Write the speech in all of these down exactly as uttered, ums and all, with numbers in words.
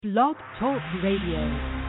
Blog Talk Radio.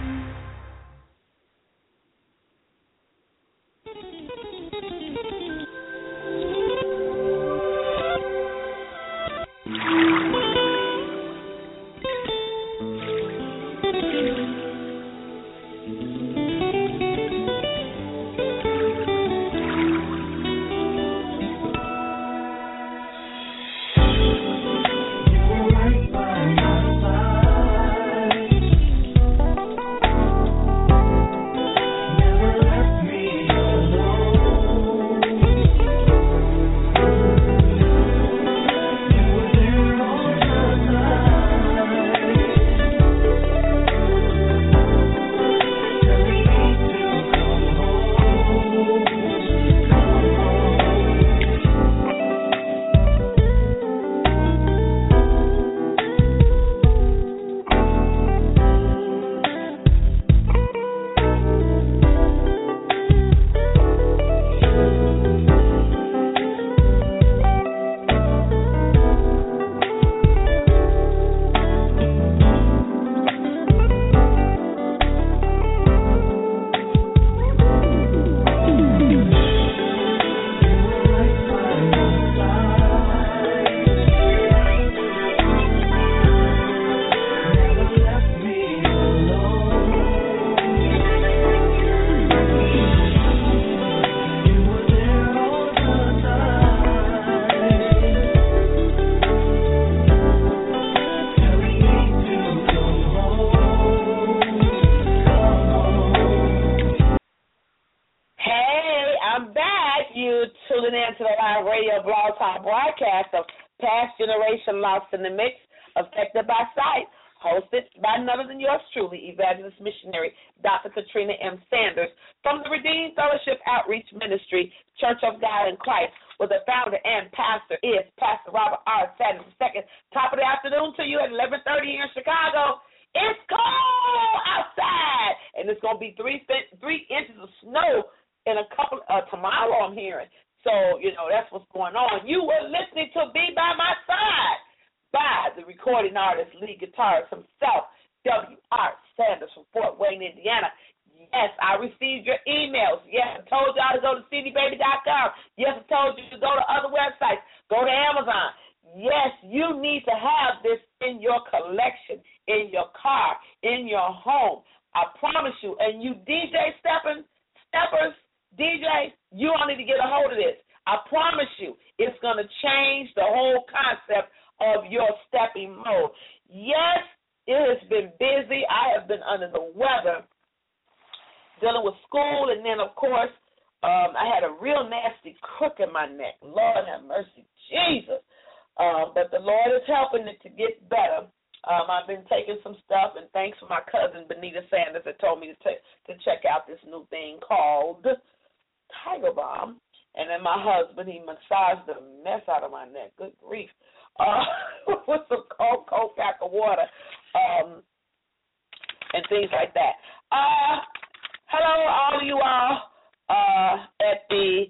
Lost in the Mix, affected by sight, hosted by none other than yours truly, evangelist missionary Doctor Katrina M. Sanders from the Redeemed Fellowship Outreach Ministry, Church of God in Christ, where the founder and pastor is Pastor Robert R. Sanders the second. Top of the afternoon to you at eleven thirty here in Chicago. It's cold outside, and it's going to be three three inches of snow in a couple uh, tomorrow, I'm hearing. So, you know, that's what's going on. You were listening to Be By My Side by the recording artist, lead guitarist himself, W R. Sanders from Fort Wayne, Indiana. Yes, I received your emails. Yes, I told y'all to go to c d baby dot com. Yes, I told you to go to other websites. Go to Amazon. Yes, you need to have this in your collection, in your car, in your home. I promise you. And you D J stepping, steppers, D J, you all need to get a hold of this. I promise you, it's going to change the whole concept of your stepping mode. Yes, it has been busy. I have been under the weather, dealing with school, and then, of course, um, I had a real nasty crook in my neck. Lord have mercy, Jesus. Uh, but the Lord is helping it to get better. Um, I've been taking some stuff, and thanks for my cousin, Benita Sanders, that told me to, t- to check out this new thing called Tiger Balm. And then my husband, he massaged the mess out of my neck. Good grief. Uh, with some cold, cold pack of water um, and things like that. Uh, hello, all of you all uh, at the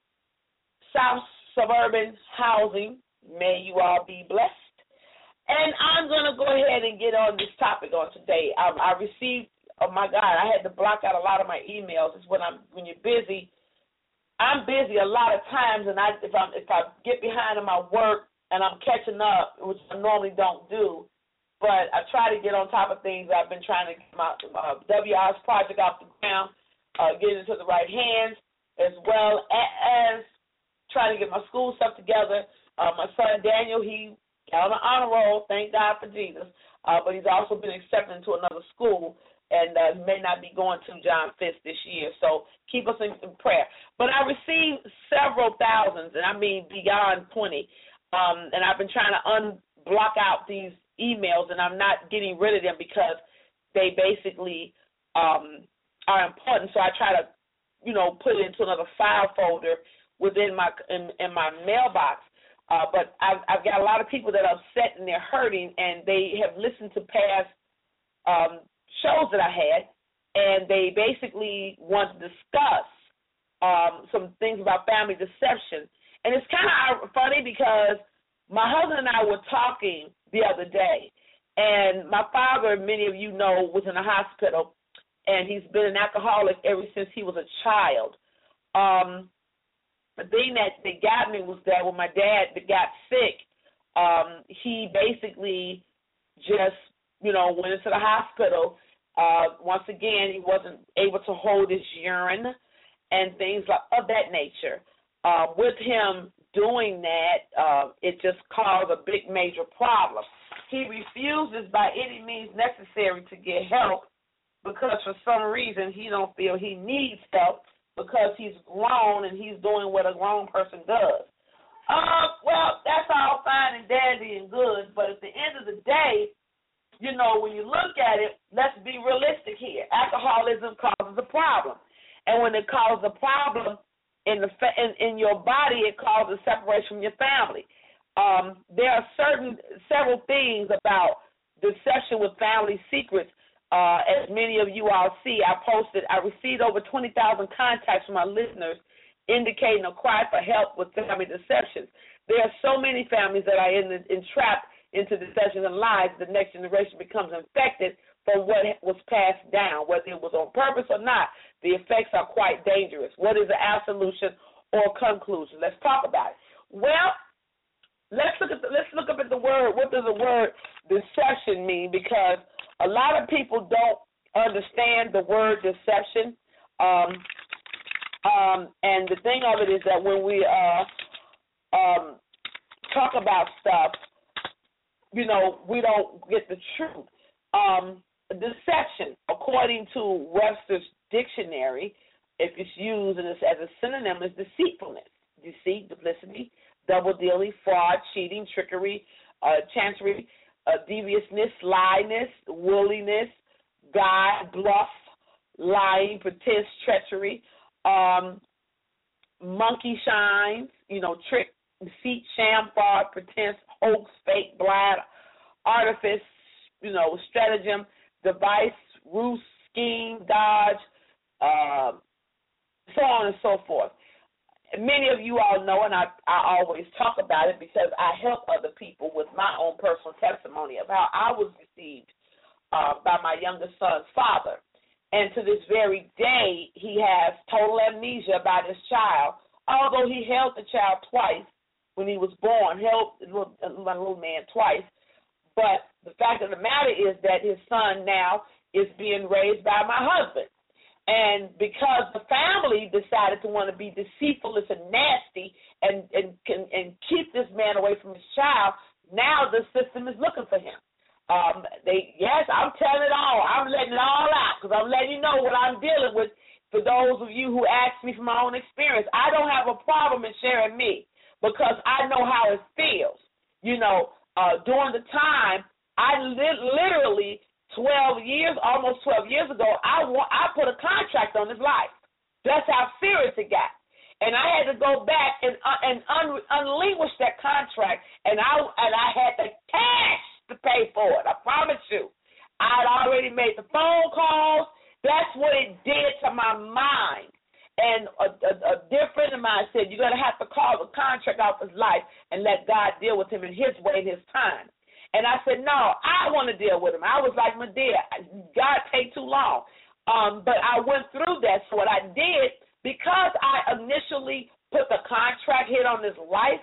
South Suburban Housing. May you all be blessed. And I'm going to go ahead and get on this topic on today. I, I received, oh, my God, I had to block out a lot of my emails. It's when I'm when you're busy. I'm busy a lot of times, and I, if, I'm, if I get behind in my work and I'm catching up, which I normally don't do, but I try to get on top of things. I've been trying to get my uh, W R's project off the ground, uh, get it into the right hands, as well as trying to get my school stuff together. Uh, my son Daniel, he got on the honor roll, thank God for Jesus, uh, but he's also been accepted into another school, and uh, may not be going to John Fisk this year. So keep us in, in prayer. But I received several thousands, and I mean beyond twenty, um, and I've been trying to unblock out these emails, and I'm not getting rid of them because they basically um, are important. So I try to, you know, put it into another file folder within my in, in my mailbox. Uh, but I've, I've got a lot of people that are upset and they're hurting, and they have listened to past um, shows that I had, and they basically want to discuss um, some things about family deception. And it's kind of funny because my husband and I were talking the other day, And my father, many of you know, was in a hospital, and he's been an alcoholic ever since he was a child. Um, the thing that, that got me was that when my dad got sick, um, he basically just, you know, went into the hospital. Uh, once again, he wasn't able to hold his urine and things like of that nature. Uh, with him doing that, uh, it just caused a big major problem. He refuses by any means necessary to get help because for some reason he don't feel he needs help because he's grown and he's doing what a grown person does. Uh, well, that's all fine and dandy and good, but at the end of the day, you know, when you look at it, let's be realistic here. Alcoholism causes a problem. And when it causes a problem in the in, in your body, it causes separation from your family. Um, there are certain several things about deception with family secrets. Uh, as many of you all see, I posted, I received over twenty thousand contacts from my listeners indicating a cry for help with family deceptions. There are so many families that are in the, entrapped into deception and lies. The next generation becomes infected from what was passed down, whether it was on purpose or not. The effects are quite dangerous. What is the absolution or conclusion? Let's talk about it. Well, let's look at the, let's look up at the word. What does the word deception mean? Because a lot of people don't understand the word deception. Um, um, and the thing of it is that when we uh, um, talk about stuff, you know, we don't get the truth. Um, deception, according to Webster's dictionary, if it's used as a synonym, is deceitfulness, deceit, duplicity, double-dealing, fraud, cheating, trickery, uh, chancery, uh, deviousness, slyness, willingness, guile, bluff, lying, pretense, treachery, um, monkey shines, you know, trick, deceit, sham, fraud, pretense, hoax, fake, blind, artifice, you know, stratagem, device, ruse, scheme, dodge, uh, so on and so forth. Many of you all know, and I, I always talk about it because I help other people with my own personal testimony of how I was deceived uh, by my youngest son's father. And to this very day, he has total amnesia about his child, although he held the child twice when he was born, held the little, the little man twice. But the fact of the matter is that his son now is being raised by my husband. And because the family decided to want to be deceitful and nasty and, and, and keep this man away from his child, now the system is looking for him. Um, they yes, I'm telling it all. I'm letting it all out because I'm letting you know what I'm dealing with. For those of you who ask me from my own experience, I don't have a problem in sharing me because I know how it feels. You know, uh, during the time, I li- literally twelve years, almost twelve years ago, I wa- I put a contract on his life. That's how serious it got. And I had to go back and uh, and un- unleash that contract, and I and I had the cash to pay for it. I promise you. I'd already made the phone calls. That's what it did to my mind. And a, a, a dear friend of mine said, you're going to have to call the contract off his life and let God deal with him in his way and his time. And I said, no, I want to deal with him. I was like, my dear, God take too long. Um, but I went through that. So what I did, because I initially put the contract hit on his life,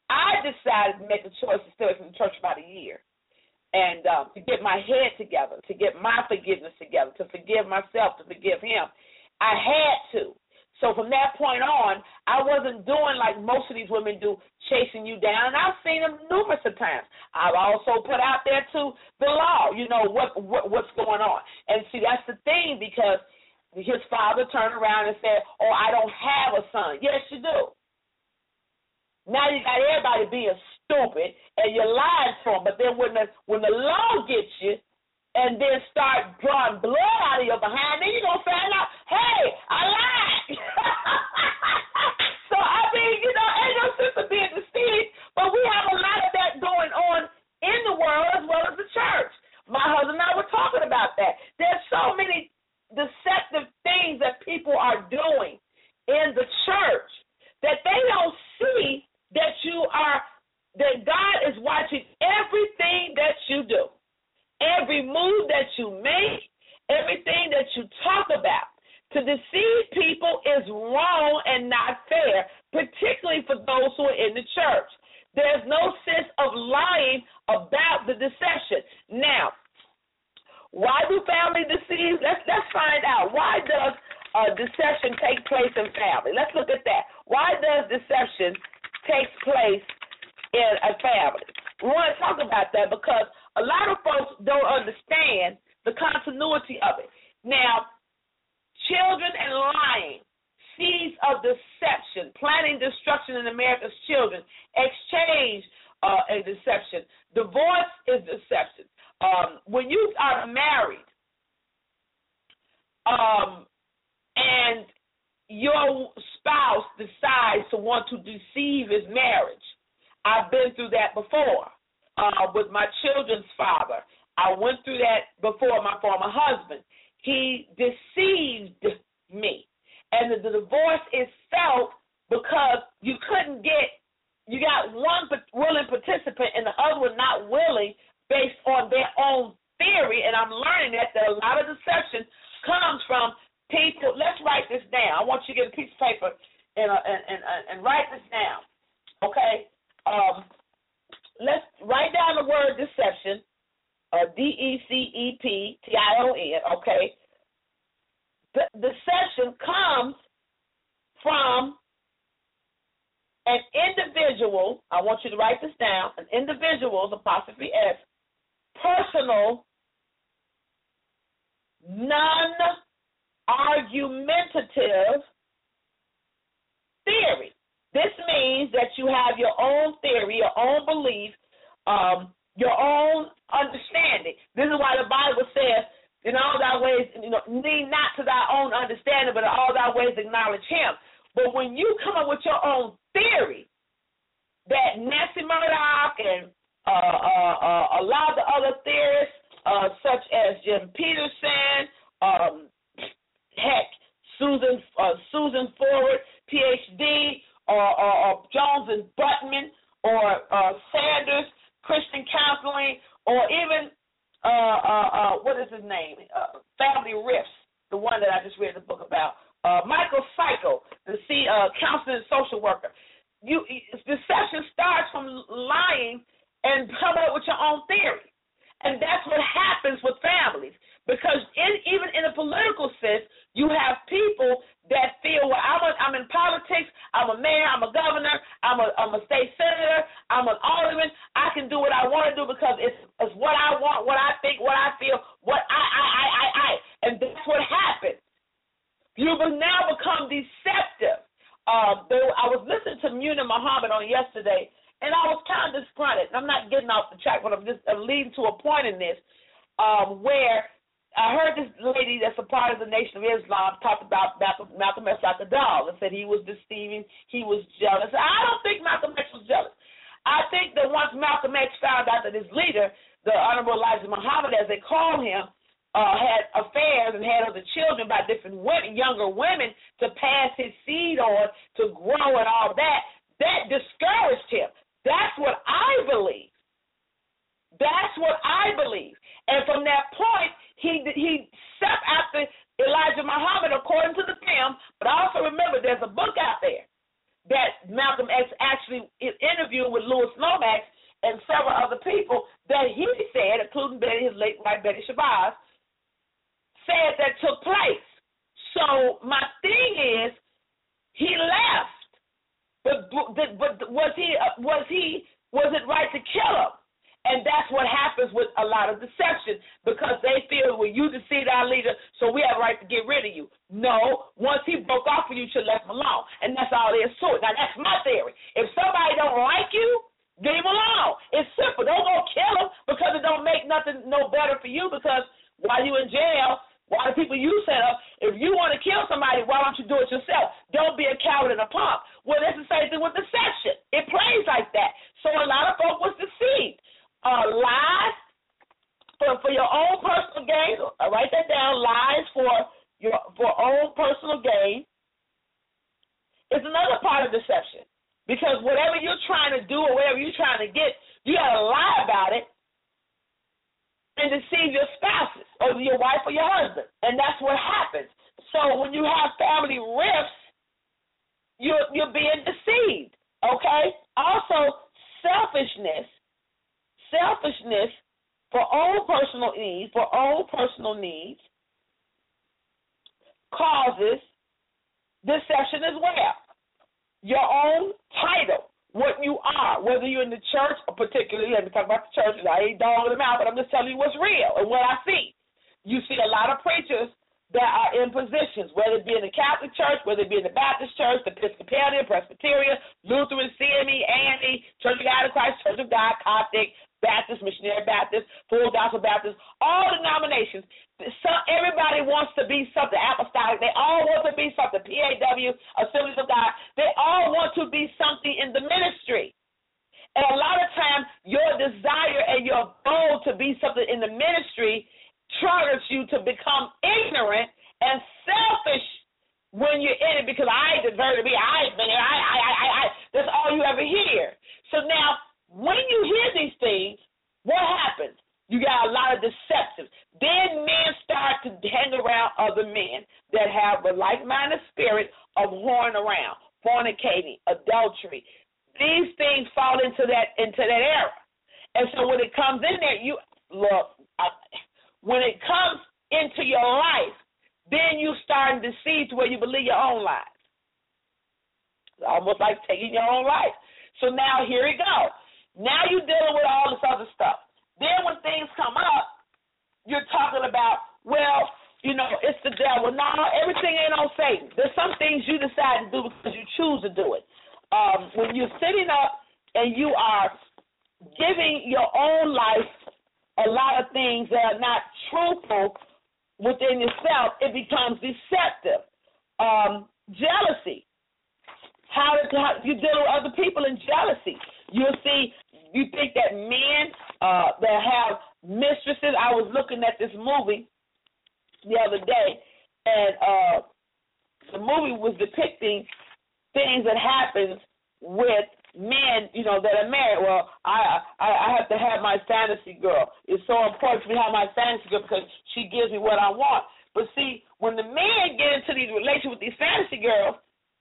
I decided to make a choice to stay away from the church about a year. And um, to get my head together, to get my forgiveness together, to forgive myself, to forgive him. I had to. So from that point on, I wasn't doing like most of these women do, chasing you down. And I've seen them numerous of times. I've also put out there, too, the law, you know, what, what what's going on. And see, that's the thing, because his father turned around and said, oh, I don't have a son. Yes, you do. Now you got everybody being stupid, and you're lying for them. But then when the, when the law gets you, and then start drawing blood out of your behind, then you're going to find out, hey, I lied. So, I mean, you know, ain't no sense of being deceived, but we have a lot of that going on in the world as well as the church. My husband and I were talking about that. There's so many deceptive things that people are doing in the church that they don't see that you are, that God is watching everything that you do. make, everything that you talk about. To deceive people is wrong and not fair, particularly for those who are in the church. There's no sense of lying about the deception. Now, why do family deceive? Let's let's find out. Why does uh, deception take place in family? Let's look at that. Why does deception take place in a family? We want to talk about that because a lot of folks don't understand the continuity of it. Now, children and lying, seeds of deception, planning destruction in America's children, exchange uh, and deception. Divorce is deception. Um, when you are married um, and your spouse decides to want to deceive his marriage, I've been through that before uh, with my children's father. I went through that before my former husband. He deceived me. And the, the divorce is felt because you couldn't get, you got one willing participant and the other one not willing based on their own theory. And I'm learning that, that a lot of deception comes from people. Let's write this down. I want you to get a piece of paper and, uh, and, and, and write this down, okay? Um, let's write down the word deception. Uh, D E C E P T I O N, okay? The deception comes from an individual, I want you to write this down, an individual's, apostrophe S, personal, non-argumentative theory. This means that you have your own theory, your own belief, um, your own understanding. This is why the Bible says, in all thy ways, you know, lean not to thy own understanding, but in all thy ways acknowledge him. But when you come up with your own theory that Nancy Murdoch and uh, uh, uh, a lot of the other theorists, uh, such as Jim Peterson, um, heck, Susan uh, Susan Forward, P H D, or, or, or Jones and Butman, or uh, Sanders, Christian Counseling, or even, uh, uh, uh, what is his name? Uh, Family Rifts, the one that I just read the book about. Uh, Michael Psycho, the C, uh, counseling and social worker. You, deception starts from lying and coming up with your own theory. And that's what happens with families. Because in, even in a political sense, you have people that feel, well, I'm, a, I'm in politics, I'm a mayor, I'm a governor, I'm a, I'm a state senator, I'm an alderman, I can do what I want to do because it's, it's what I want, what I think, what I feel, what I, I, I, I, I. And that's what happens. You will now become deceptive. Uh, there, I was listening to Muna Muhammad on yesterday, and I was kind of disgruntled. I'm not getting off the track, but I'm just I'm leading to a point in this um, where I heard this lady that's a part of the Nation of Islam talk about Malcolm, Malcolm X like a dog and said he was deceiving, he was jealous. I don't think Malcolm X was jealous. I think that once Malcolm X found out that his leader, the Honorable Elijah Muhammad, as they call him, uh, had affairs and had other children by different women, younger women, to pass his seed on, to grow and all that, that discouraged him. That's what I believe. That's what I believe. And from that point, he he stepped after Elijah Muhammad according to the film, but I also remember there's a book out there that Malcolm X actually interviewed with Louis Lomax and several other people that he said, including Betty, his late wife Betty Shabazz, said that took place. So my thing is, he left, but but was he was he was it right to kill him? And that's what happens with a lot of deception because they feel, well, you deceived our leader, so we have a right to get rid of you. No, once he broke off for you, you should have left him alone. And that's all there is to it. Now, that's my theory. If somebody don't like you, leave him alone. It's simple. Don't go kill him because it don't make nothing no better for you because while you in jail, while the people you set up, if you want to kill somebody, why don't you do it yourself? Don't be a coward and a punk. Well, that's the same thing with deception. It plays like that. So a lot of folk was deceived. Uh, lies for, for your own personal gain. Uh, write that down. Lies for your for own personal gain is another part of deception. Because whatever you're trying to do or whatever you're trying to get, you got to lie about it and deceive your spouses. or your wife or your husband. And that's what happens. So when you have family rifts, you're, you're being deceived, okay? Also, selfishness, selfishness for own personal needs, for own personal needs, causes deception as well. Your own title, what you are, whether you're in the church or particularly, let me talk about the church, I ain't dogging them out, but I'm just telling you what's real and what I see. You see a lot of preachers that are in positions, whether it be in the Catholic Church, whether it be in the Baptist Church, the Episcopalian, Presbyterian, Lutheran, C M E, A and E, Church of God in Christ, Church of God, Coptic, Baptist, Missionary Baptist, Full Gospel Baptist, all denominations. Some, everybody wants to be something apostolic. They all want to be something, P A W, Assemblies of God. They all want to be something in the ministry. And a lot of times, your desire and your goal to be something in the ministry triggers you to become ignorant and selfish when you're in it because I deserve to be, I, I, I, I, I, that's all you ever hear. So now, when you hear these things, what happens? You got a lot of deception. Then men start to hang around other men that have a like-minded spirit of whoring around, fornicating, adultery. These things fall into that into that era. And so when it comes in there, you look, I, when it comes into your life, then you start to deceive to where you believe your own lies. It's almost like taking your own life. So now here we go. Now you're dealing with all this other stuff. Then when things come up, you're talking about, well, you know, it's the devil. No, everything ain't on Satan. There's some things you decide to do because you choose to do it. Um, when you're sitting up and you are giving your own life a lot of things that are not truthful within yourself, it becomes deceptive. Um, jealousy. How, how you deal with other people in jealousy. You'll see, you think that men uh, that have mistresses, I was looking at this movie the other day, and uh, the movie was depicting things that happens with men, you know, that are married. Well, I, I I have to have my fantasy girl. It's so important to me to have my fantasy girl because she gives me what I want. But see, when the men get into these relations with these fantasy girls,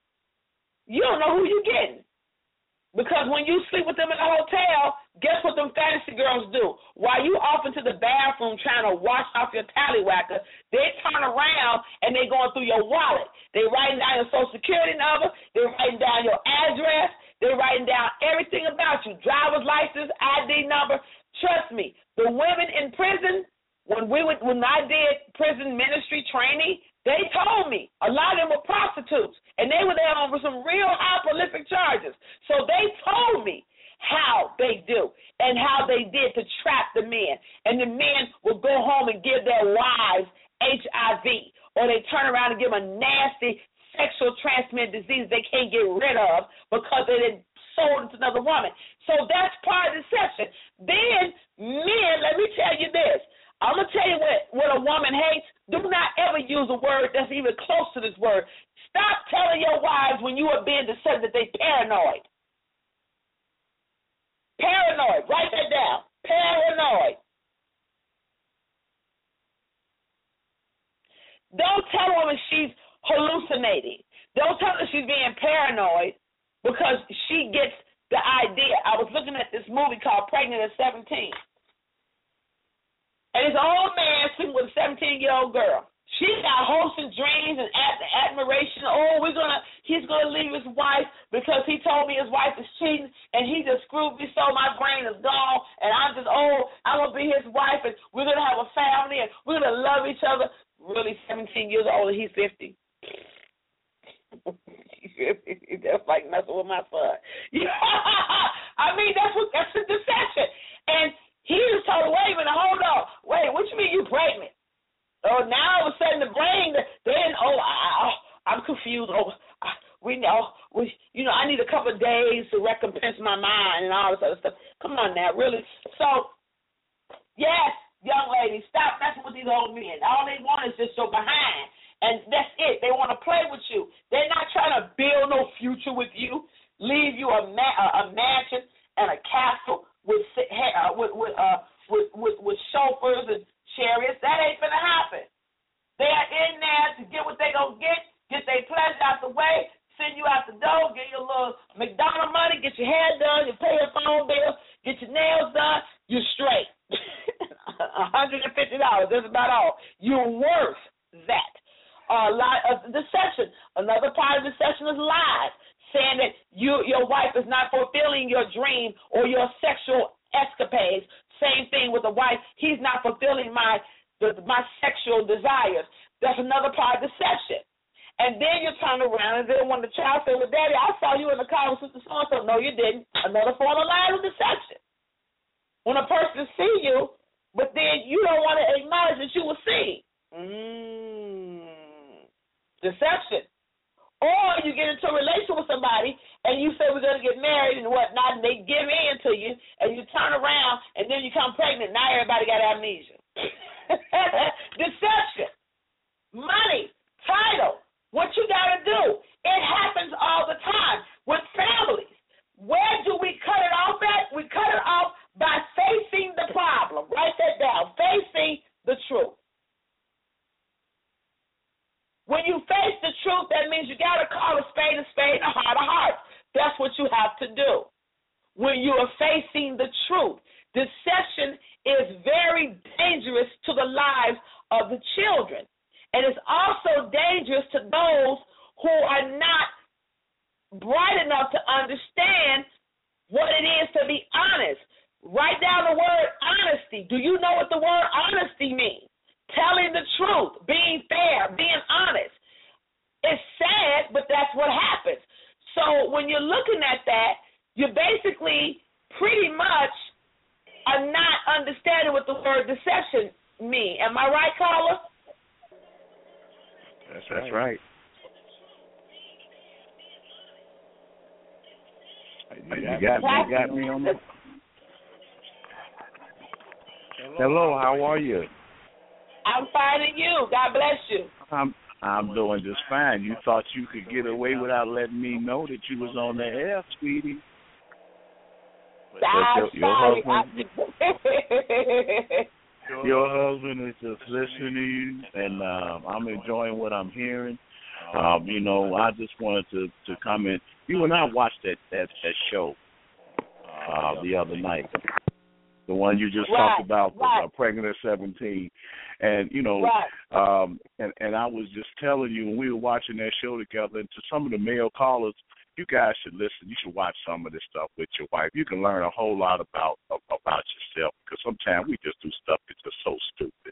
you don't know who you're getting. Because when you sleep with them in a hotel, guess what them fantasy girls do? While you off into the bathroom trying to wash off your tallywhacker, they turn around and they going through your wallet. They writing down your social security number. They writing down your address. They writing down everything about you, driver's license, I D number. Trust me, the women in prison, when we would, when I did prison ministry training, they told me a lot of them were prostitutes, and they were there on some real high prolific charges. So they told me how they do and how they did to trap the men. And the men would go home and give their wives H I V, or they turn around and give them a nasty sexual transmitted disease they can't get rid of because they didn't sold it to another woman. So that's part of deception. Then men, let me tell you this. I'm going to tell you what, what a woman hates. Do not ever use a word that's even close to this word. Stop telling your wives when you are being deceived that they paranoid. Paranoid. Write that down. Paranoid. Don't tell a woman she's hallucinating. Don't tell her she's being paranoid because she gets the idea. I was looking at this movie called Pregnant at seventeen. And this old man sleeping with a seventeen-year-old girl. She got hopes and dreams and ad- admiration. Oh, we're gonna, he's gonna leave his wife because he told me his wife is cheating, and he just screwed me so my brain is gone, and I'm just old. I'm gonna be his wife, and we're gonna have a family, and we're gonna love each other. Really, seventeen years old, and he's fifty. That's like messing with my son. I mean, that's what that's a deception. And he just told her, wait a minute, hold on. Wait, what you mean you pregnant? Oh, now all of a sudden the brain, then, oh, I, I'm confused. Oh, I, we know, we, you know, I need a couple of days to recompense my mind and all this other stuff. Come on now, really. So, yes, young ladies, stop messing with these old men. All they want is just your behind. And that's it. They want to play with you. They're not trying to build no future with you, leave you a, ma- a, a mansion and a castle with uh, with with, uh, with with with chauffeurs and chariots. That ain't gonna happen. They are in there to get what they gonna get, get their pleasure out the way, send you out the door, get your little McDonald's money, get your hair done, you pay your phone bill, get your nails done, you're straight. one hundred fifty dollars, that's about all. You're worth that. A lot of deception. Another part of deception is lies, saying that you, your wife is not fulfilling your dream or your sexual escapades. Same thing with the wife. He's not fulfilling my the, my sexual desires. That's another part of deception. And then you turn around and then when the child says, well, Daddy, I saw you in the car with Sister So-and-so. No, you didn't. Another form of lies of deception. When a person see you, but then you don't want to acknowledge that you were seen. Mm. Deception. Or you get into a relationship with somebody and you say we're going to get married and whatnot, and they give in to you, and you turn around and then you come pregnant. Now everybody got amnesia. Deception. Money. Title. What you got to do. It happens all the time with families. Where do we cut it off at? We cut it off by facing the problem. Write that down. Facing the truth. When you face the truth, that means you got to call a spade a spade and a heart a heart. That's what you have to do. When you are facing the truth, deception is very dangerous to the lives of the children. And it's also dangerous to those who are not bright enough to understand what it is to be honest. Write down the word honesty. Do you know what the word honesty means? Telling the truth, being fair, being honest. It's sad, but that's what happens. So when you're looking at that, you basically pretty much are not understanding what the word deception means. Am I right, caller? That's, that's right. You got, you got me on the... Hello, how are you? I'm fine, and you? God bless you. I'm I'm doing just fine. You thought you could get away without letting me know that you was on the air, sweetie. I'm your, your sorry. husband, your husband is just listening to you, and uh, I'm enjoying what I'm hearing. Um, you know, I just wanted to, to comment. You and I watched that, that, that show uh, the other night. The one you just right, talked about, right. uh, pregnant at seventeen. And, you know, right. um, and, and I was just telling you when we were watching that show together, and to some of the male callers, you guys should listen. You should watch some of this stuff with your wife. You can learn a whole lot about about yourself, because sometimes we just do stuff that's just so stupid.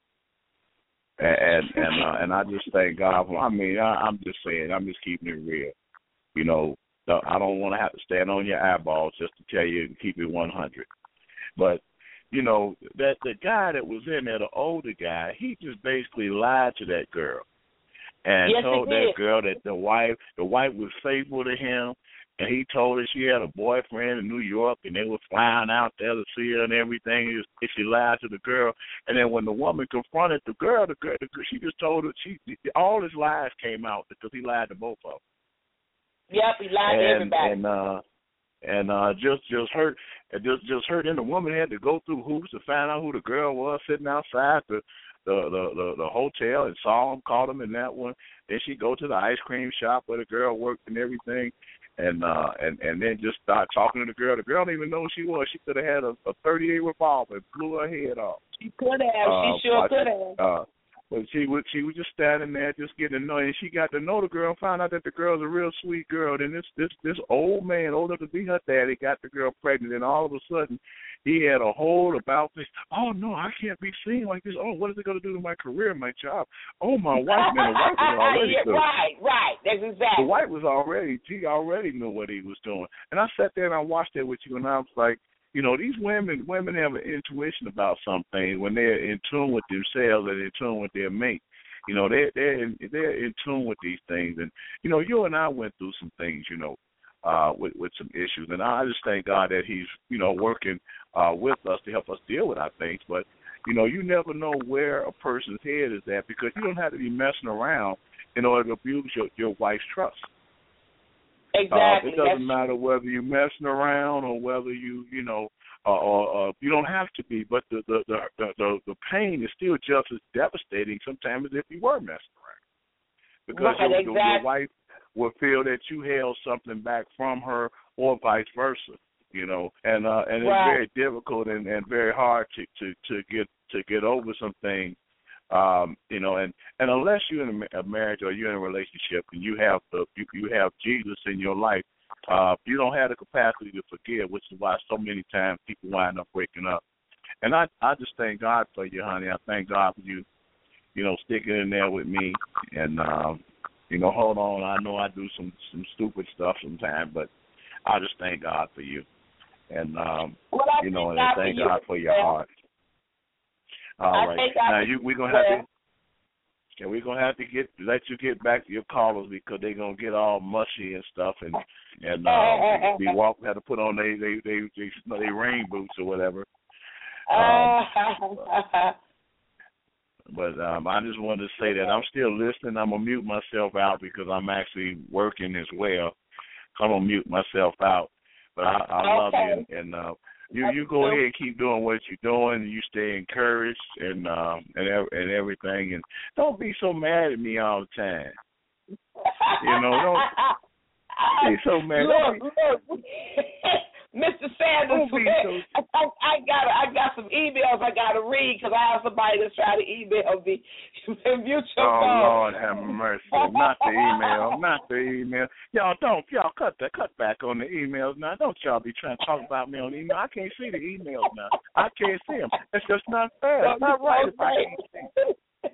And and uh, and I just thank God for, I mean, I, I'm just saying, I'm just keeping it real. You know, I don't want to have to stand on your eyeballs just to tell you and keep it one hundred. But, you know, that the guy that was in there, the older guy, he just basically lied to that girl and yes, told that girl that the wife the wife was faithful to him, and he told her she had a boyfriend in New York and they were flying out there to see her and everything. And she lied to the girl, and then when the woman confronted the girl, the girl, the girl she just told her she all his lies came out because he lied to both of them. Yep, he lied and, to everybody. And uh, and uh, just just hurt, just just hurt. And the woman had to go through hoops to find out who the girl was sitting outside the the the, the, the hotel and saw him, caught him in that one. Then she go to the ice cream shop where the girl worked and everything, and uh, and and then just start talking to the girl. The girl didn't even know who she was. She could have had a, a thirty-eight revolver and blew her head off. She could have. Uh, she sure could have. Uh, But she was she was just standing there, just getting to know, and she got to know the girl and found out that the girl's a real sweet girl. Then this this this old man, old enough to be her daddy, got the girl pregnant, and all of a sudden, he had a whole about this. Oh no, I can't be seen like this. Oh, what is it going to do to my career, my job? Oh, my wife, man, the wife was already yeah, right, right, that's exactly. The wife was already she already knew what he was doing, and I sat there and I watched it with you, and I was like, you know, these women women have an intuition about some things when they're in tune with themselves and in tune with their mate. You know, they're they're in, they're in tune with these things, and you know, you and I went through some things, you know, uh, with with some issues, and I just thank God that He's you know working uh, with us to help us deal with our things. But you know, you never know where a person's head is at, because you don't have to be messing around in order to abuse your, your wife's trust. Exactly. Uh, it doesn't matter whether you're messing around or whether you, you know, or, or, or you don't have to be, but the the, the the the the pain is still just as devastating sometimes as if you were messing around, because right, your, exactly. your wife will feel that you held something back from her, or vice versa. You know, and uh, and it's right. very difficult and, and very hard to, to, to get to get over some things. Um, you know, and, and unless you're in a marriage or you're in a relationship and you have the you, you have Jesus in your life, uh, you don't have the capacity to forgive, which is why so many times people wind up breaking up. And I I just thank God for you, honey. I thank God for you, you know, sticking in there with me. And um, you know, hold on. I know I do some some stupid stuff sometimes, but I just thank God for you. And, um, well, you know, and God thank for God you. for your heart. All I right. Now, you, we're going to have to, yeah, we're going to have to get, let you get back to your callers because they're going to get all mushy and stuff. And, and uh, we walk, have to put on they, they, they, they, they rain boots or whatever. Um, but um, I just wanted to say that I'm still listening. I'm going to mute myself out because I'm actually working as well. I'm going to mute myself out. But I, I okay. love you, and, and uh, you you go ahead and keep doing what you're doing. And you stay encouraged and um, and and everything, and don't be so mad at me all the time. You know, don't be so mad. Look, look, Mister Sanders, don't be so... I, I got I got some emails I got to read because I have somebody that's trying to email me. Mute your oh phone. Lord, have mercy! Not the email, not the email. Y'all don't y'all cut the cut back on the emails now. Don't y'all be trying to talk about me on email. I can't see the emails now. I can't see them. It's just not fair. It's not right if I can't see.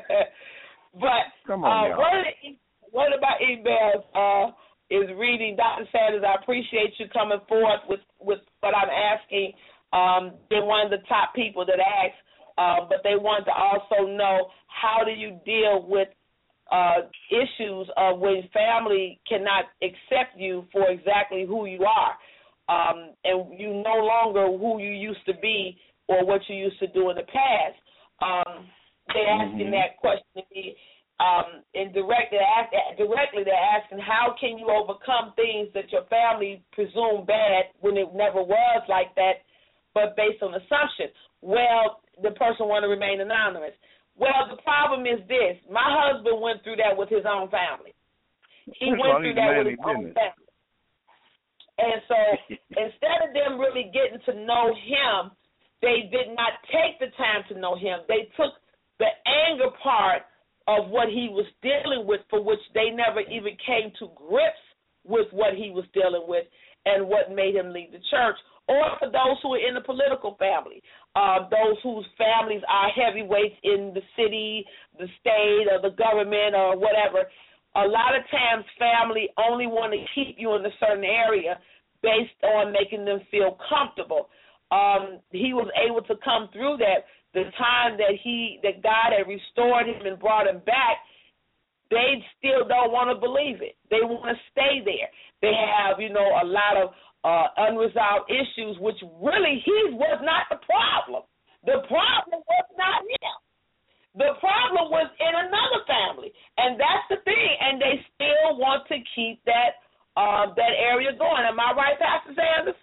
But come on, uh, y'all. One of the, one of my emails uh, is reading, Doctor Sanders, I appreciate you coming forth with, with what I'm asking. Um, they're one of the top people that asked, uh, but they want to also know how do you deal with uh, issues of when family cannot accept you for exactly who you are, um, and you no longer who you used to be or what you used to do in the past. Um, they're asking mm-hmm. that question to me. Um, and directly, directly they're asking, how can you overcome things that your family presume bad when it never was like that, but based on assumption? Well, the person want to remain anonymous. Well, the problem is this. My husband went through that with his own family. He That's went through that with his business. own family. And so instead of them really getting to know him, they did not take the time to know him. They took the anger part of what he was dealing with, for which they never even came to grips with what he was dealing with and what made him leave the church, or for those who are in the political family, uh, those whose families are heavyweights in the city, the state, or the government, or whatever. A lot of times family only want to keep you in a certain area based on making them feel comfortable. Um, he was able to come through that. The time that he, that God had restored him and brought him back, they still don't want to believe it. They want to stay there. They have, you know, a lot of uh, unresolved issues, which really he was not the problem. The problem was not him. The problem was in another family, and that's the thing. And they still want to keep that uh, that area going. Am I right, Pastor Sanders?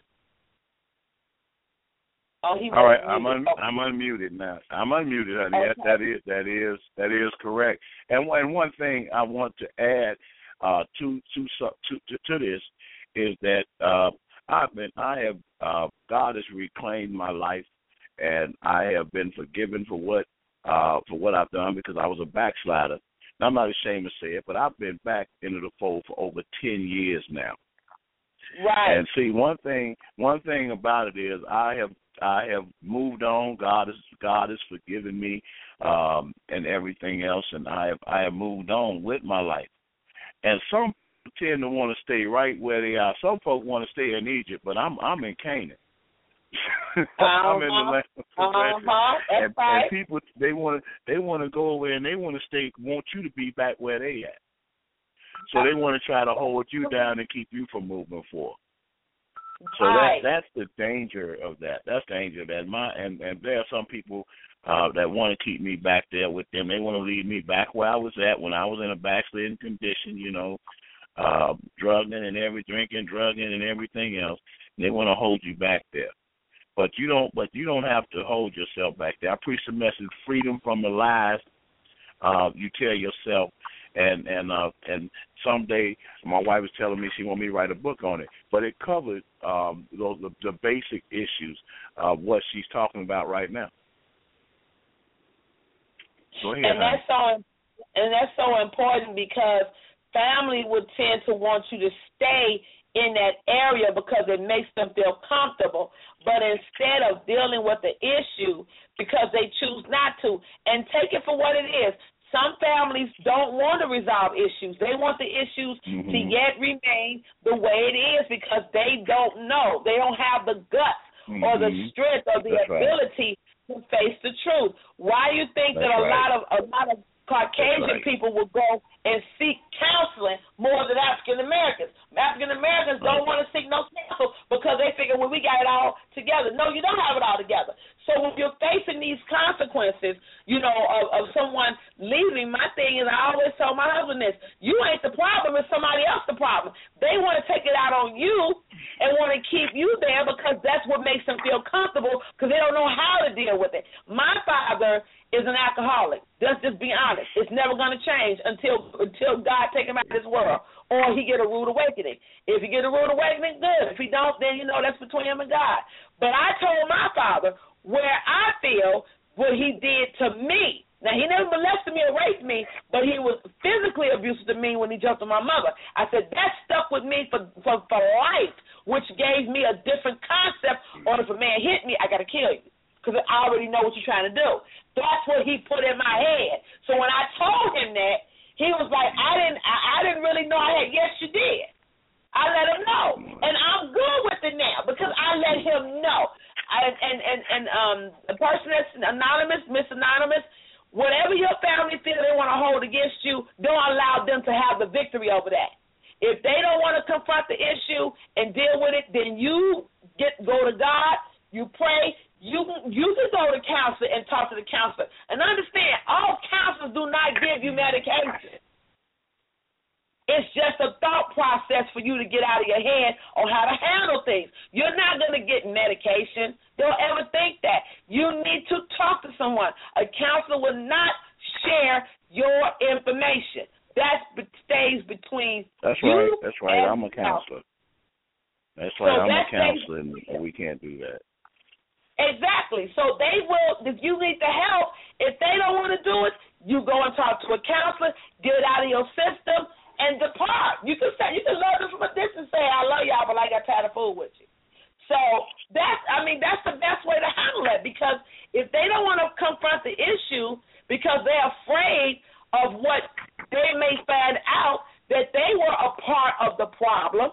Oh, he All right, I'm un- oh. I'm unmuted now. I'm unmuted, honey. Okay. That, that is that is that is correct. And one one thing I want to add uh, to, to to to to this is that uh, I've been I have uh, God has reclaimed my life, and I have been forgiven for what uh, for what I've done because I was a backslider. And I'm not ashamed to say it, but I've been back into the fold for over ten years now. Right. And see, one thing one thing about it is I have. I have moved on. God has God has forgiven me um, and everything else, and I have I have moved on with my life. And some tend to want to stay right where they are. Some folks want to stay in Egypt, but I'm I'm in Canaan. Uh-huh. I'm in the land of progression. Uh-huh. That's and, right. and people they want to they want to go away and they want to stay want you to be back where they at. So they want to try to hold you down and keep you from moving forward. So right. that that's the danger of that. That's the danger of that. My and, and there are some people uh, that want to keep me back there with them. They want to leave me back where I was at when I was in a backslidden condition, you know, uh, drugging and every drinking, drugging and everything else. They want to hold you back there. But you don't. But you don't have to hold yourself back there. I preach the message: freedom from the lies uh, you tell yourself. And and uh, and someday my wife was telling me she want me to write a book on it. But it covered um, those the, the basic issues of what she's talking about right now. Go ahead. And that's so and that's so important because family would tend to want you to stay in that area because it makes them feel comfortable. But instead of dealing with the issue because they choose not to, and take it for what it is. Some families don't want to resolve issues. They want the issues mm-hmm. to yet remain the way it is because they don't know. They don't have the guts mm-hmm. or the strength or the That's ability right. to face the truth. Why do you think That's that a right. lot of a lot of Caucasian right. people will go and seek counseling more than African Americans? African Americans don't right. want to seek no counsel because they figure, well, we got it all together. No, you don't have it all together. So when you're facing these consequences, you know, of, of someone leaving, my thing is I always tell my husband this, you ain't the problem, it's somebody else the problem. They want to take it out on you and want to keep you there because that's what makes them feel comfortable because they don't know how to deal with it. My father is an alcoholic. Let's just be honest. It's never going to change until until God take him out of this world or he get a rude awakening. If he get a rude awakening, good. If he don't, then, you know, that's between him and God. But I told my father where I feel what he did to me. Now, he never molested me or raped me, but he was physically abusive to me when he jumped on my mother. I said, that stuck with me for, for, for life, which gave me a different concept on if a man hit me, I got to kill you because I already know what you're trying to do. That's what he put in my head. So when I told him that, he was like, I didn't I, I didn't really know I had. Yes, you did. I let him know. And I'm good with it now because I let him know. I, and, and, and um, the person that's anonymous, Miss Anonymous, whatever your family feel they want to hold against you, don't allow them to have the victory over that. If they don't want to confront the issue and deal with it, then you get go to God, you pray, you you can go to counselor and talk to the counselor. And understand, all counselors do not give you medication. It's just a thought process for you to get out of your head on how to handle things. You're not going to get medication. Don't ever think that. You need to talk to someone. A counselor will not share your information. That stays between That's you right. That's right. and I'm a counselor. That's right. So I'm a counselor, and we can't do that. Exactly. So they will, if you need the help, if they don't want to do it, you go and talk to a counselor, get it out of your system, and depart. You can say, you can love them from a distance and say, I love y'all, but I got tired of fool with you. So that's, I mean, that's the best way to handle it because if they don't want to confront the issue because they're afraid of what they may find out that they were a part of the problem,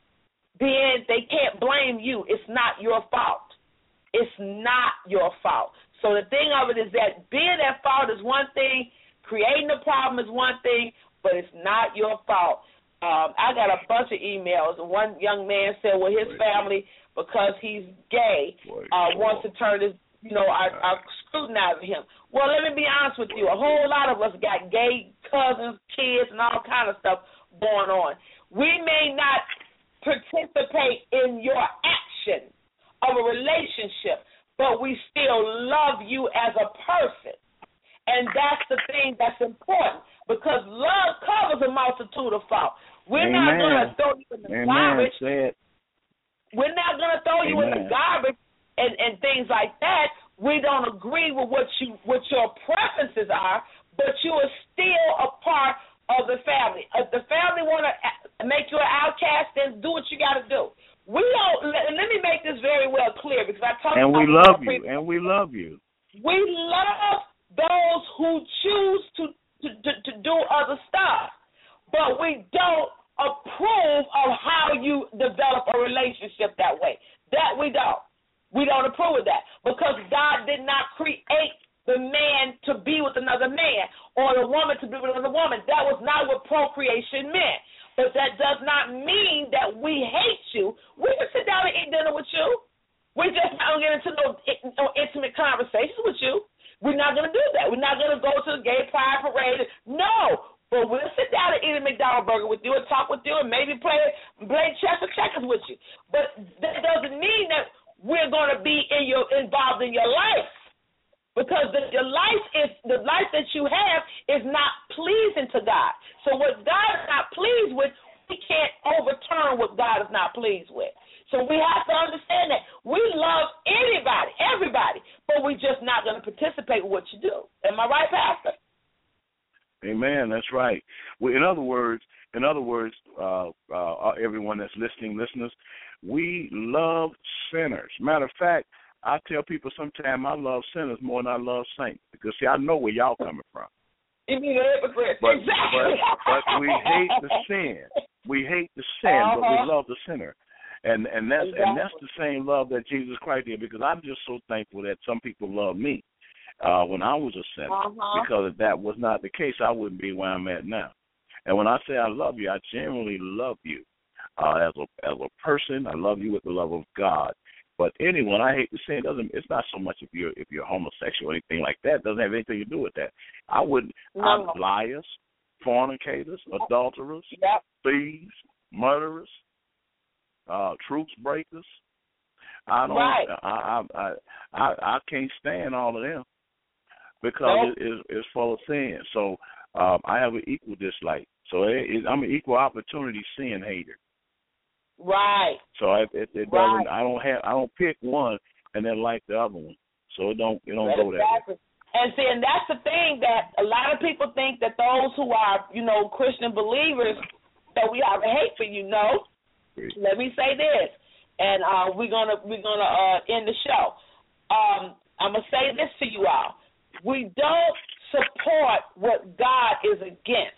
then they can't blame you. It's not your fault. It's not your fault. So the thing of it is that being at fault is one thing, creating a problem is one thing, but it's not your fault. Um, I got a bunch of emails, and one young man said, well, his family, because he's gay, uh, wants to turn his, you know, are, are scrutinizing him. Well, let me be honest with you. A whole lot of us got gay cousins, kids, and all kind of stuff going on. We may not participate in your action of a relationship, but we still love you as a person. And that's the thing that's important because love covers a multitude of faults. We're Amen. not going to throw you in the Amen. garbage. Said. We're not going to throw Amen. you in the garbage and, and things like that. We don't agree with what you what your preferences are, but you are still a part of the family. If the family want to make you an outcast, then do what you got to do. We don't. Let, let me make this very well clear because I talked and about we love you, people. and we love you. We love those who choose to, to, to, to do other stuff, but we don't approve of how you develop a relationship that way. That we don't. We don't approve of that because God did not create the man to be with another man or the woman to be with another woman. That was not what procreation meant. But that does not mean that we hate you. We can sit down and eat dinner with you. We're just not going to get into no, no intimate conversations with you. We're not going to do that. We're not going to go to the gay pride parade. No. But we'll sit down and eat a McDonald's burger with you and talk with you and maybe play, play chess or checkers with you. But that doesn't mean that we're going to be in life that you have is not pleasing to God. So what God is not pleased with, we can't overturn what God is not pleased with. So we have to understand that we love anybody, everybody, but we're just not going to participate with what you do. Am I right, Pastor? Amen. That's right. Well, in other words, in other words, uh, uh, everyone that's listening, listeners, we love sinners. Matter of fact, I tell people sometimes I love sinners more than I love saints because, see, I know where y'all coming from. You mean hypocrite. But, exactly. but, but we hate the sin. We hate the sin, uh-huh. but we love the sinner. And and that's exactly. and that's the same love that Jesus Christ did, because I'm just so thankful that some people love me uh, when I was a sinner. Uh-huh. Because if that was not the case, I wouldn't be where I'm at now. And when I say I love you, I genuinely love you uh, as a as a person. I love you with the love of God. But anyone, I hate to say it, doesn't. It's not so much if you're if you're homosexual or anything like that. It doesn't have anything to do with that. I wouldn't. No. I'm liars, fornicators, adulterers, yep. thieves, murderers. Uh, truth breakers. I don't. Right. I, I I I I can't stand all of them because nope. it is it's full of sin. So um, I have an equal dislike. So it, it, I'm an equal opportunity sin hater. Right. So it, it, it right. doesn't. I don't have. I don't pick one and then like the other one. So it don't. It don't that's go that exactly. way. And see, and that's the thing that a lot of people think that those who are, you know, Christian believers, that we have a hate for you. No. Let me say this, and uh, we're gonna we're gonna uh, end the show. Um, I'm gonna say this to you all: we don't support what God is against.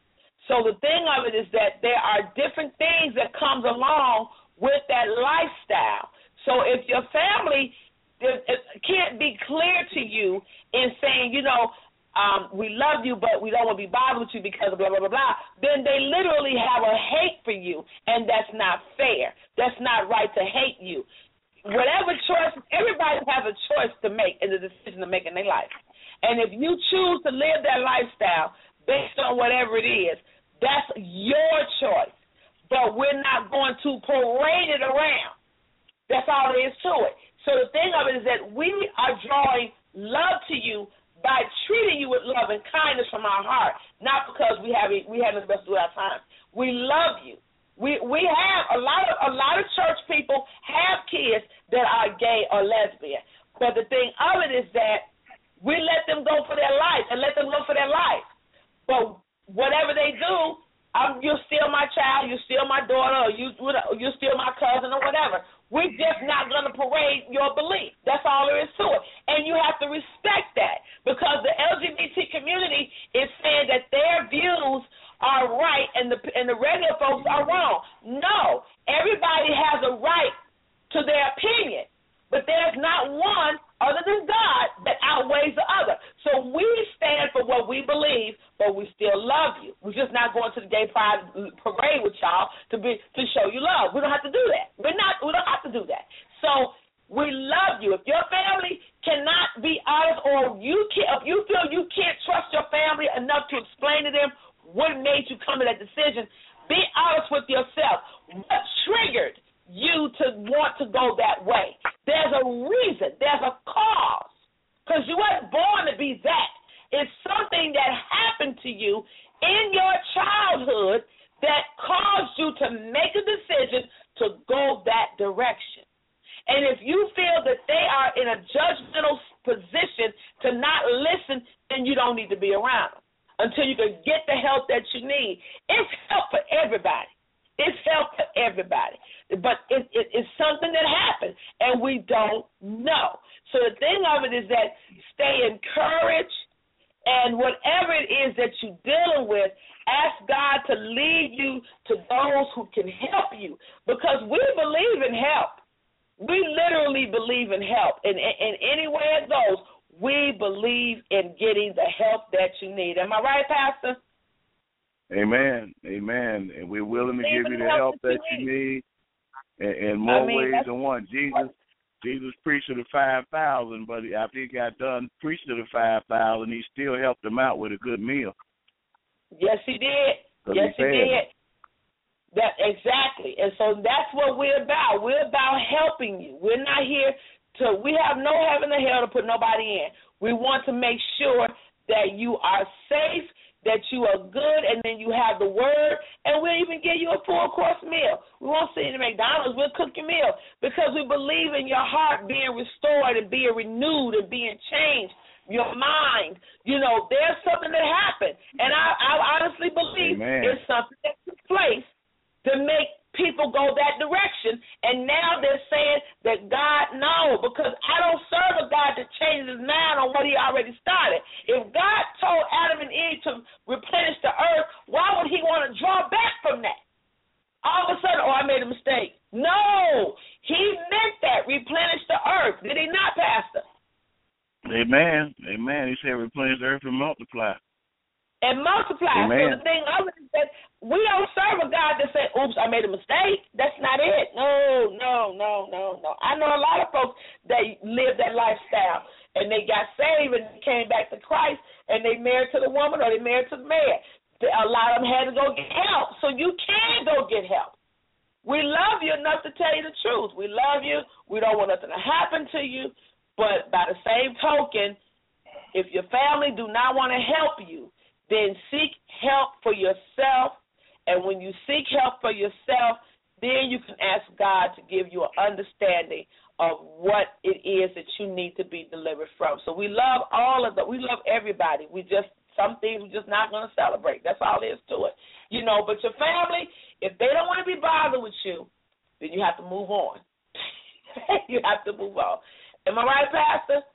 So the thing of it is that there are different things that comes along with that lifestyle. So if your family it, it can't be clear to you in saying, you know, Um, we love you, but we don't want to be bothered with you because of blah, blah, blah, blah, then they literally have a hate for you, and that's not fair. That's not right to hate you. Whatever choice, everybody has a choice to make and a decision to make in their life. And if you choose to live that lifestyle based on whatever it is, that's your choice. But we're not going to parade it around. That's all there is to it. So the thing of it is that we are drawing love to you by treating you with love and kindness from our heart, not because we have we have the best of our time. We love you. We we have a lot of a lot of church people have kids that are gay or lesbian, but the thing of it is that we let them go for their life and let them go for their life. But whatever they do, um, you're still my child, you're still my daughter, or you you're still my cousin or whatever. We're just not going to parade your belief. That's all there is to it. And you have to respect that, because the L G B T community is saying that their views are right and the and the regular folks are wrong. No, everybody has a right to their opinion, but there's not one other than God that outweighs the other. So we stand for what we believe, but we still love you. We're just not going to the gay pride parade with y'all to be to show you love. We don't have to do that. We're not. We don't have to do that. So we love you. If your family cannot be honest, or you can, if you feel you can't trust your family enough to explain to them what made you come to that decision, be honest with yourself. What triggered you to want to go that way? There's a reason. There's a cause. Because you weren't born to be that. It's something that happened to you in your childhood that caused you to make a decision to go that direction. And if you feel that they are in a judgmental position to not listen, then you don't need to be around them until you can get the help that you need. It's help for everybody. It's help for everybody. But it, it, it's something that happened, and we don't know. So the thing of it is that stay encouraged, and whatever it is that you're dealing with, ask God to lead you to those who can help you, because we believe in help. We literally believe in help. And in any way it goes, we believe in getting the help that you need. Am I right, Pastor? Amen. Amen. And we're willing to give you the help that you need in, in more I mean, ways than one. Jesus Jesus preached to the five thousand, but after he got done preaching to the five thousand, he still helped them out with a good meal. Yes, he did. Yes, he, he did. That exactly. And so that's what we're about. We're about helping you. We're not here to, we have no heaven or hell to put nobody in. We want to make sure that you are safe, that you are good, and then you have the word, and we'll even give you a full-course meal. We won't send you to McDonald's. We'll cook your meal because we believe in your heart being restored and being renewed and being changed, your mind. You know, there's something that happened, and I, I honestly believe Amen. it's something that took place to make people go that direction, and now they're saying that God, no, because I don't serve a God that changes his mind on what he already started. If God told Adam and Eve to replenish the earth, why would he want to draw back from that? All of a sudden, oh, I made a mistake. No, he meant that, replenish the earth. Did he not, Pastor? Amen. Amen. He said replenish the earth and multiply. And multiply. Amen. So the thing of it is that we don't serve a God that say, oops, I made a mistake. That's not it. No, no, no, no, no. I know a lot of folks that live that lifestyle, and they got saved and came back to Christ, and they married to the woman or they married to the man. A lot of them had to go get help, so you can go get help. We love you enough to tell you the truth. We love you. We don't want nothing to happen to you. But by the same token, if your family do not want to help you, then seek help for yourself. And when you seek help for yourself, then you can ask God to give you an understanding of what it is that you need to be delivered from. So we love all of the, we love everybody. We just, some things we're just not going to celebrate. That's all there is to it. You know, but your family, if they don't want to be bothered with you, then you have to move on. You have to move on. Am I right, Pastor?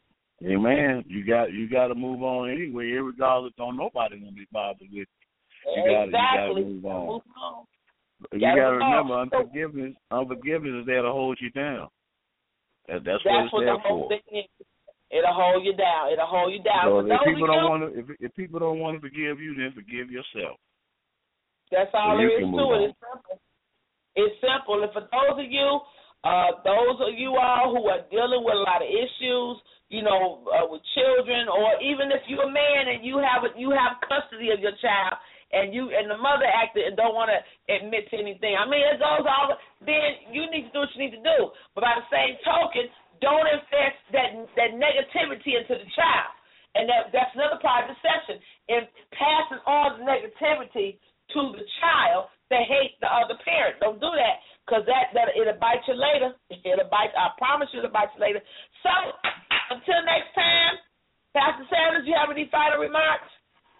Amen. You got you got to move on anyway, regardless. Don't nobody want to be bothered with you. You got exactly. to move on. Move on. You got to remember, unforgiveness, unforgiveness is there to hold you down. That, that's, that's what it's what there the whole for. thing is. It'll hold you down. It'll hold you down. So if people don't you, want to, if, if people don't want to forgive you, then forgive yourself. That's all so there is to it. It's simple. It's simple. And for those of you, uh, those of you all who are dealing with a lot of issues, you know, uh, with children, or even if you're a man and you have a, you have custody of your child, and you and the mother acted and don't want to admit to anything. I mean, it goes all. Then you need to do what you need to do. But by the same token, don't invest that that negativity into the child, and that that's another part of deception. In passing on the negativity to the child that hate the other parent, don't do that, because that that it'll bite you later. It'll bite. I promise you, it'll bite you later. So. Until next time, Pastor Sanders, you have any final remarks?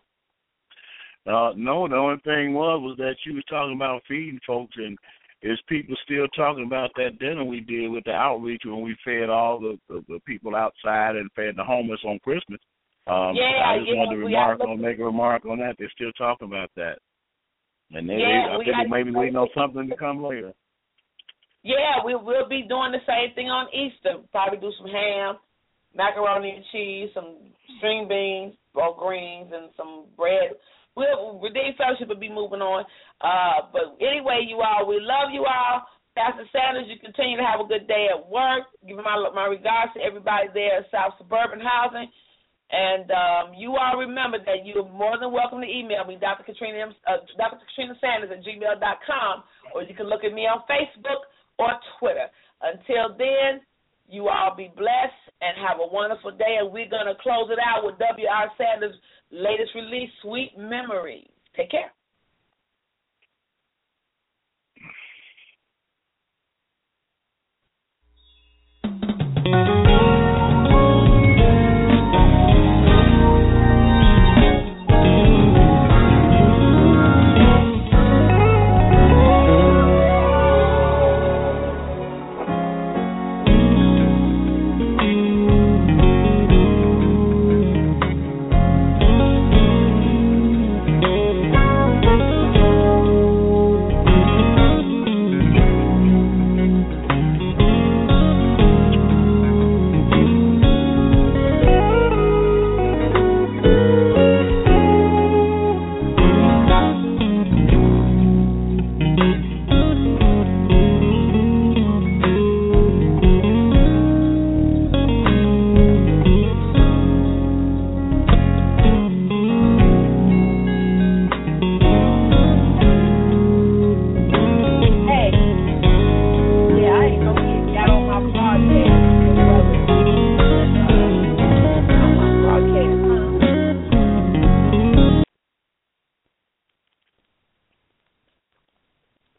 Uh, no, the only thing was was that you was talking about feeding folks, and is people still talking about that dinner we did with the outreach when we fed all the, the, the people outside and fed the homeless on Christmas. Um, yeah, I just yeah, wanted to remark on, make a remark on that. They're still talking about that, and they, yeah, they I think they maybe waiting on something to come later. Yeah, we will be doing the same thing on Easter. Probably do some ham, macaroni and cheese, some string beans or greens, and some bread. We'll, Redeemed Fellowship will be moving on. Uh, but anyway, you all, we love you all. Pastor Sanders, you continue to have a good day at work. Give my, my regards to everybody there at South Suburban Housing. And um, you all remember that you're more than welcome to email me, Doctor Katrina, uh, Doctor Katrina Sanders at gmail dot com, or you can look at me on Facebook or Twitter. Until then, you all be blessed and have a wonderful day, and we're going to close it out with W R Sanders' latest release, Sweet Memories. Take care.